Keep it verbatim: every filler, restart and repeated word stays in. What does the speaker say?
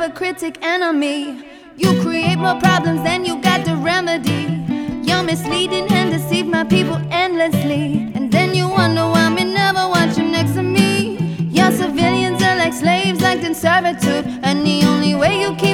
hypocritic enemy. You create more problems than you got the remedy. You're misleading and deceive my people endlessly, and then you wonder why me never want you next to me. Your civilians are like slaves, like in servitude, and the only way you keep